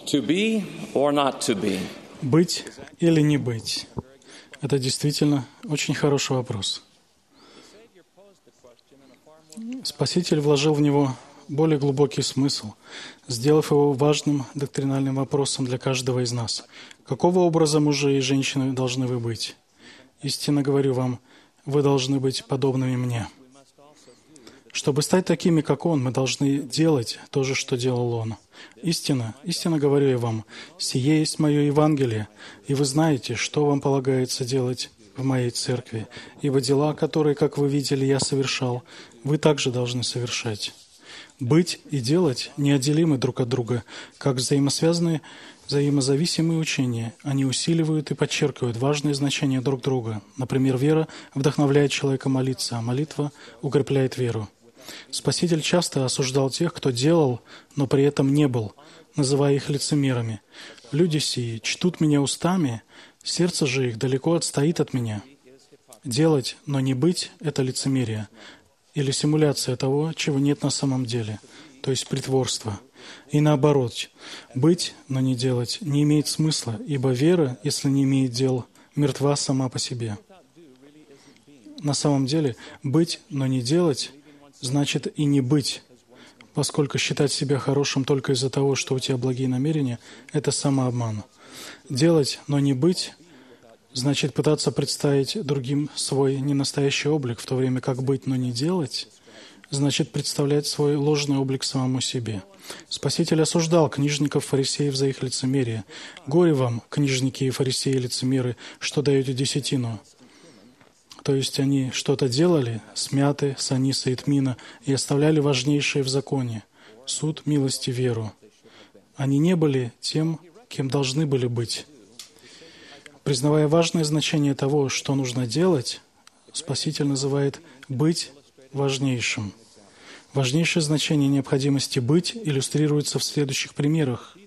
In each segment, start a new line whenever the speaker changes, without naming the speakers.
To be or not to be?
Быть или не быть? Это действительно очень хороший вопрос. Спаситель вложил в него более глубокий смысл, сделав его важным доктринальным вопросом для каждого из нас. Какого образа мужи и женщины должны вы быть? Истинно говорю вам, вы должны быть подобными мне. Чтобы стать такими, как Он, мы должны делать то же, что делал Он. Истинно говорю я вам, сие есть мое Евангелие, и вы знаете, что вам полагается делать в моей церкви, ибо дела, которые, как вы видели, я совершал, вы также должны совершать. Быть и делать неотделимы друг от друга, как взаимосвязанные, взаимозависимые учения. Они усиливают и подчеркивают важное значение друг друга. Например, вера вдохновляет человека молиться, а молитва укрепляет веру. Спаситель часто осуждал тех, кто делал, но при этом не был, называя их лицемерами. «Люди сии чтут меня устами, сердце же их далеко отстоит от меня». Делать, но не быть – это лицемерие или симуляция того, чего нет на самом деле, то есть притворство. И наоборот, быть, но не делать не имеет смысла, ибо вера, если не имеет дел, мертва сама по себе. На самом деле, быть, но не делать – значит и не быть, поскольку считать себя хорошим только из-за того, что у тебя благие намерения – это самообман. Делать, но не быть – значит пытаться представить другим свой ненастоящий облик, в то время как быть, но не делать – значит представлять свой ложный облик самому себе. Спаситель осуждал книжников, фарисеев за их лицемерие. «Горе вам, книжники и фарисеи лицемеры, что даете десятину». То есть они что-то делали, смяты, саниса и тмина, и оставляли важнейшее в законе – суд, милость и веру. Они не были тем, кем должны были быть. Признавая важное значение того, что нужно делать, Спаситель называет «быть» важнейшим. Важнейшее значение необходимости быть иллюстрируется в следующих примерах.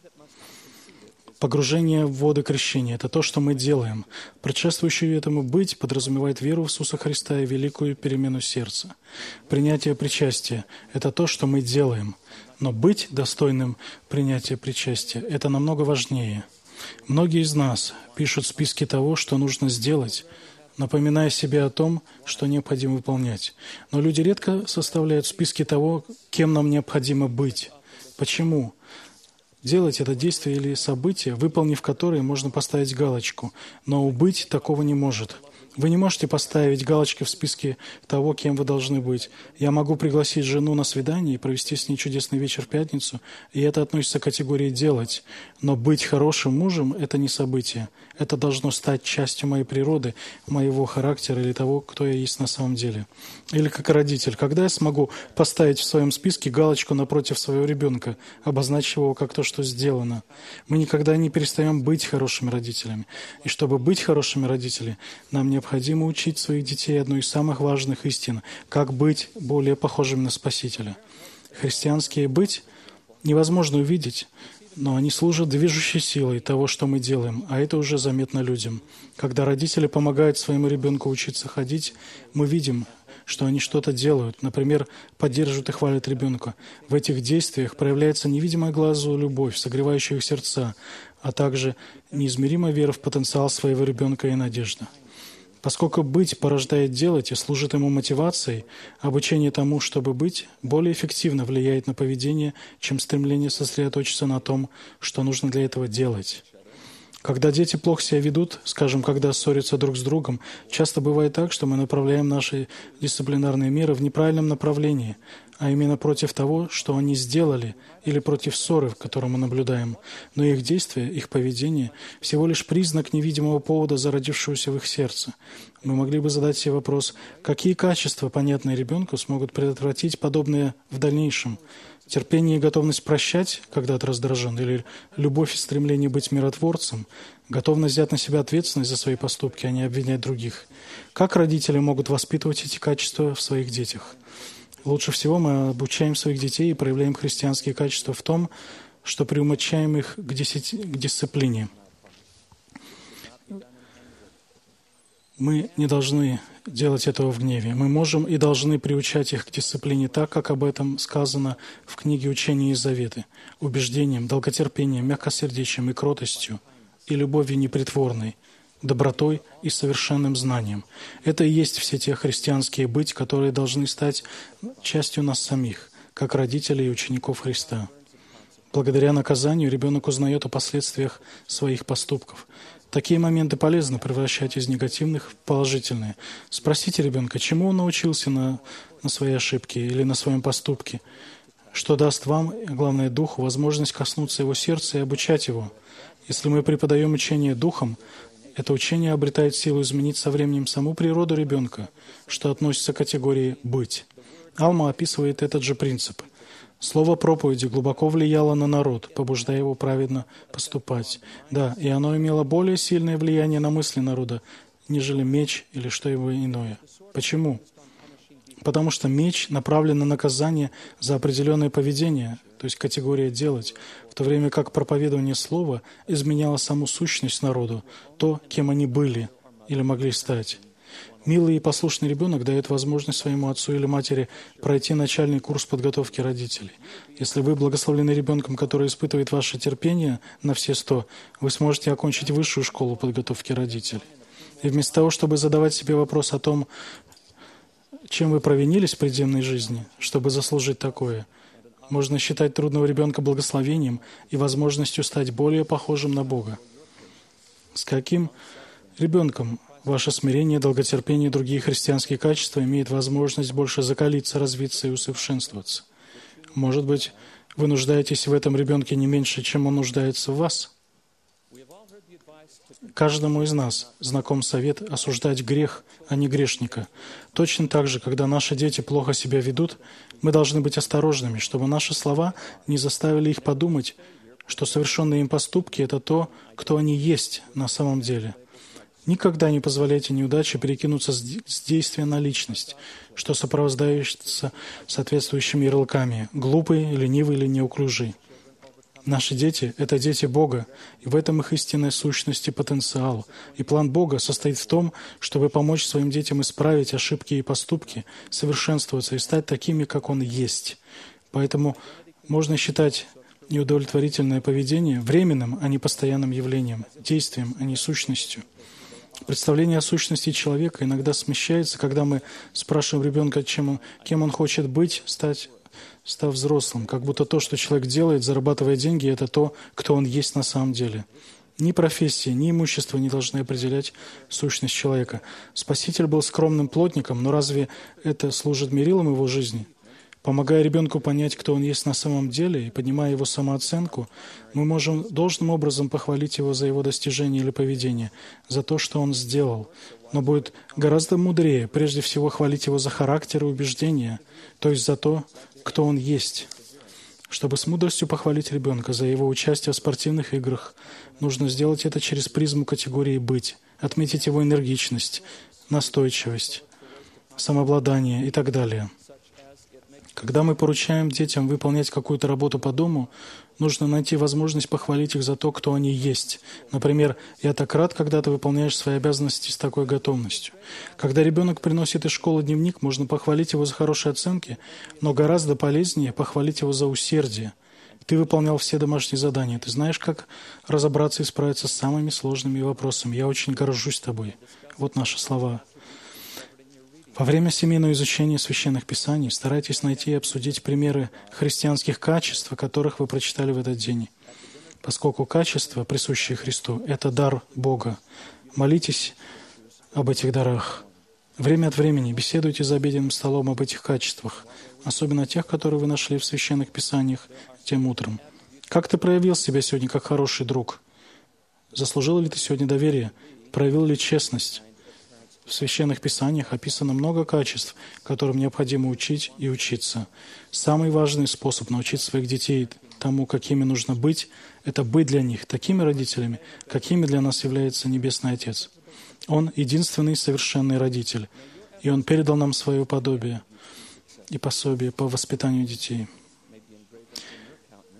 Погружение в воды крещения – это то, что мы делаем. Предшествующее этому «быть» подразумевает веру в Иисуса Христа и великую перемену сердца. Принятие причастия – это то, что мы делаем. Но быть достойным принятия причастия – это намного важнее. Многие из нас пишут списки того, что нужно сделать, напоминая себе о том, что необходимо выполнять. Но люди редко составляют списки того, кем нам необходимо быть. Почему? Делать это действие или событие, выполнив которое, можно поставить галочку, но у быть такого не может. Вы не можете поставить галочки в списке того, кем вы должны быть. Я могу пригласить жену на свидание и провести с ней чудесный вечер в пятницу, и это относится к категории «делать». Но быть хорошим мужем – это не событие. Это должно стать частью моей природы, моего характера или того, кто я есть на самом деле. Или как родитель. Когда я смогу поставить в своем списке галочку напротив своего ребенка, обозначив его как то, что сделано? Мы никогда не перестаем быть хорошими родителями. И чтобы быть хорошими родителями, нам необходимо учить своих детей одной из самых важных истин – как быть более похожим на Спасителя. Христианские «быть» невозможно увидеть, но они служат движущей силой того, что мы делаем, а это уже заметно людям. Когда родители помогают своему ребенку учиться ходить, мы видим, что они что-то делают, например, поддерживают и хвалят ребенка. В этих действиях проявляется невидимая глазу любовь, согревающая их сердца, а также неизмеримая вера в потенциал своего ребенка и надежда. Поскольку быть порождает делать и служит ему мотивацией, обучение тому, чтобы быть, более эффективно влияет на поведение, чем стремление сосредоточиться на том, что нужно для этого делать. Когда дети плохо себя ведут, скажем, когда ссорятся друг с другом, часто бывает так, что мы направляем наши дисциплинарные меры в неправильном направлении, а именно против того, что они сделали, или против ссоры, которую мы наблюдаем. Но их действия, их поведение – всего лишь признак невидимого повода, зародившегося в их сердце. Мы могли бы задать себе вопрос, какие качества, понятные ребенку, смогут предотвратить подобное в дальнейшем? Терпение и готовность прощать, когда ты раздражен, или любовь и стремление быть миротворцем, готовность взять на себя ответственность за свои поступки, а не обвинять других. Как родители могут воспитывать эти качества в своих детях? Лучше всего мы обучаем своих детей и проявляем христианские качества в том, что приумочаем их к дисциплине. Мы не должны делать этого в гневе. Мы можем и должны приучать их к дисциплине так, как об этом сказано в книге «Учения и заветы», убеждением, долготерпением, мягкосердечием и кротостью, и любовью непритворной, добротой и совершенным знанием. Это и есть все те христианские быть, которые должны стать частью нас самих, как родителей и учеников Христа. Благодаря наказанию ребенок узнает о последствиях своих поступков. Такие моменты полезно превращать из негативных в положительные. Спросите ребенка, чему он научился на своей ошибке или на своем поступке, что даст вам, главное, Духу, возможность коснуться его сердца и обучать его. Если мы преподаем учение Духом, это учение обретает силу изменить со временем саму природу ребенка, что относится к категории «быть». Алма описывает этот же принцип. Слово проповеди глубоко влияло на народ, побуждая его праведно поступать. Да, и оно имело более сильное влияние на мысли народа, нежели меч или что-либо иное. Почему? Потому что меч направлен на наказание за определенное поведение, то есть категория «делать», в то время как проповедование слова изменяло саму сущность народу, то, кем они были или могли стать. Милый и послушный ребенок дает возможность своему отцу или матери пройти начальный курс подготовки родителей. Если вы благословлены ребенком, который испытывает ваше терпение на все 100, вы сможете окончить высшую школу подготовки родителей. И вместо того, чтобы задавать себе вопрос о том, чем вы провинились в предземной жизни, чтобы заслужить такое, можно считать трудного ребенка благословением и возможностью стать более похожим на Бога. С каким ребенком ваше смирение, долготерпение и другие христианские качества имеют возможность больше закалиться, развиться и усовершенствоваться? Может быть, вы нуждаетесь в этом ребенке не меньше, чем он нуждается в вас? Каждому из нас знаком совет осуждать грех, а не грешника. Точно так же, когда наши дети плохо себя ведут, мы должны быть осторожными, чтобы наши слова не заставили их подумать, что совершенные им поступки – это то, кто они есть на самом деле. Никогда не позволяйте неудаче перекинуться с действия на личность, что сопровождается соответствующими ярлыками – глупый, ленивый или неуклюжий. Наши дети – это дети Бога, и в этом их истинная сущность и потенциал. И план Бога состоит в том, чтобы помочь своим детям исправить ошибки и поступки, совершенствоваться и стать такими, как Он есть. Поэтому можно считать неудовлетворительное поведение временным, а не постоянным явлением, действием, а не сущностью. Представление о сущности человека иногда смещается, когда мы спрашиваем ребенка, кем он хочет быть, став взрослым, как будто то, что человек делает, зарабатывая деньги, это то, кто он есть на самом деле. Ни профессия, ни имущество не должны определять сущность человека. Спаситель был скромным плотником, но разве это служит мерилом его жизни? Помогая ребенку понять, кто он есть на самом деле, и поднимая его самооценку, мы можем должным образом похвалить его за его достижение или поведение, за то, что он сделал. Но будет гораздо мудрее прежде всего хвалить его за характер и убеждения, то есть за то, кто он есть. Чтобы с мудростью похвалить ребенка за его участие в спортивных играх, нужно сделать это через призму категории «быть», отметить его энергичность, настойчивость, самообладание и так далее. Когда мы поручаем детям выполнять какую-то работу по дому, нужно найти возможность похвалить их за то, кто они есть. Например, «Я так рад, когда ты выполняешь свои обязанности с такой готовностью». Когда ребенок приносит из школы дневник, можно похвалить его за хорошие оценки, но гораздо полезнее похвалить его за усердие. Ты выполнял все домашние задания. Ты знаешь, как разобраться и справиться с самыми сложными вопросами. Я очень горжусь тобой. Вот наши слова. Во время семейного изучения Священных Писаний старайтесь найти и обсудить примеры христианских качеств, о которых вы прочитали в этот день. Поскольку качества, присущие Христу, — это дар Бога. Молитесь об этих дарах. Время от времени беседуйте за обеденным столом об этих качествах, особенно тех, которые вы нашли в Священных Писаниях тем утром. Как ты проявил себя сегодня как хороший друг? Заслужил ли ты сегодня доверие? Проявил ли честность? В Священных Писаниях описано много качеств, которым необходимо учить и учиться. Самый важный способ научить своих детей тому, какими нужно быть, это быть для них такими родителями, какими для нас является Небесный Отец. Он единственный совершенный родитель, и Он передал нам свое подобие и пособие по воспитанию детей.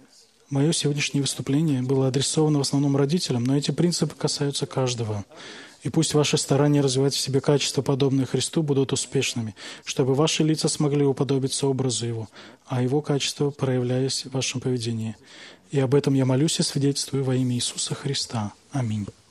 Мое сегодняшнее выступление было адресовано в основном родителям, но эти принципы касаются каждого. И пусть ваши старания развивать в себе качества, подобные Христу, будут успешными, чтобы ваши лица смогли уподобиться образу Его, а Его качества проявляясь в вашем поведении. И об этом я молюсь и свидетельствую во имя Иисуса Христа. Аминь.